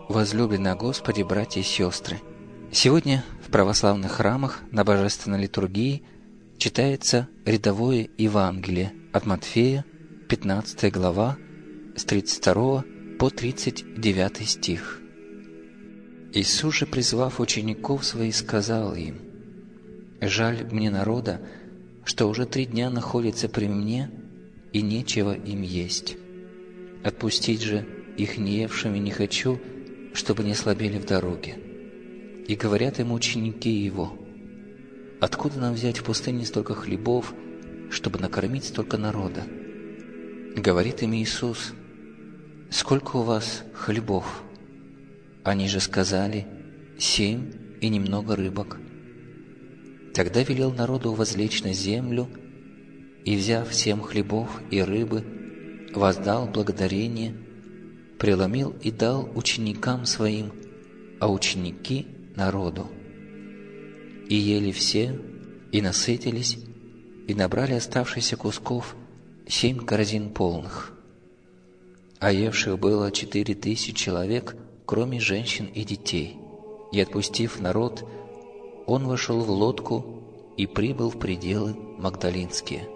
Возлюбленные Господи, братья и сестры! Сегодня в православных храмах на Божественной литургии читается рядовое Евангелие от Матфея, 15 глава, с 32 по 39 стих. Иисус же, призвав учеников своих, сказал им: «Жаль мне народа, что уже 3 дня находится при мне, и нечего им есть. Отпустить же их неевшими не хочу, чтобы не слабели в дороге». И говорят ему ученики его: «Откуда нам взять в пустыне столько хлебов, чтобы накормить столько народа?» Говорит им Иисус: «Сколько у вас хлебов?» Они же сказали: 7 и немного рыбок. Тогда велел народу возлечь на землю, и, взяв 7 хлебов и рыбы, воздал благодарение, преломил и дал ученикам своим, а ученики — народу. И ели все, и насытились, и набрали оставшихся кусков 7 корзин полных. А евших было 4000 человек, кроме женщин и детей. И, отпустив народ, он вошел в лодку и прибыл в пределы Магдалинские.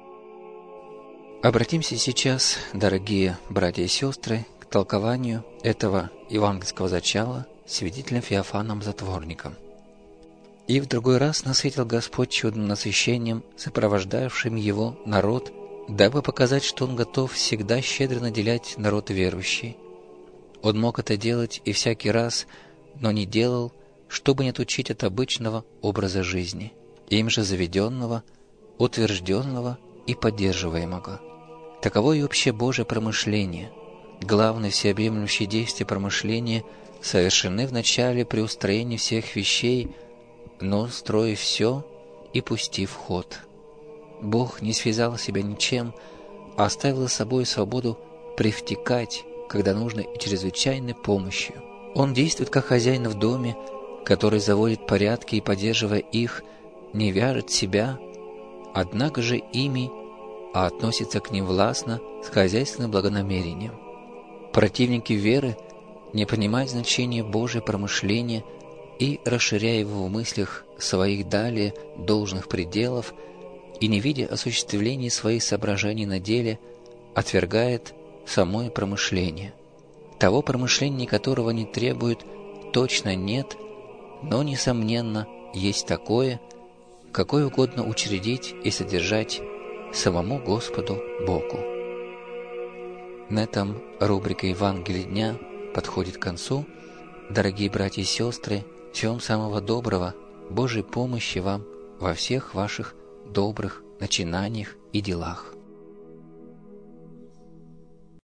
Обратимся сейчас, дорогие братья и сестры, к толкованию этого евангельского зачала святителем Феофаном Затворником. «И в другой раз насытил Господь чудным насыщением, сопровождавшим его народ, дабы показать, что Он готов всегда щедро наделять народ верующий. Он мог это делать и всякий раз, но не делал, чтобы не отучить от обычного образа жизни, им же заведенного, утвержденного и поддерживаемого. Таково и общее Божие промышление. Главное всеобъемлющее действие промышления совершены в начале при устроении всех вещей, но строив все и пустив в ход. Бог не связал себя ничем, а оставил за собой свободу привтекать, когда нужно, и чрезвычайной помощью. Он действует как хозяин в доме, который заводит порядки и, поддерживая их, не вяжет себя, однако же ими, а относится к ним властно, с хозяйственным благонамерением. Противники веры не понимают значения Божьего промышления и, расширяя его в мыслях своих далее должных пределов, и не видя осуществления своих соображений на деле, отвергает самое промышление. Того промышления, которого не требует, точно нет, но, несомненно, есть такое, какое угодно учредить и содержать самому Господу Богу. На этом рубрика Евангелия дня подходит к концу. Дорогие братья и сестры, всего вам самого доброго, Божьей помощи вам во всех ваших добрых начинаниях и делах.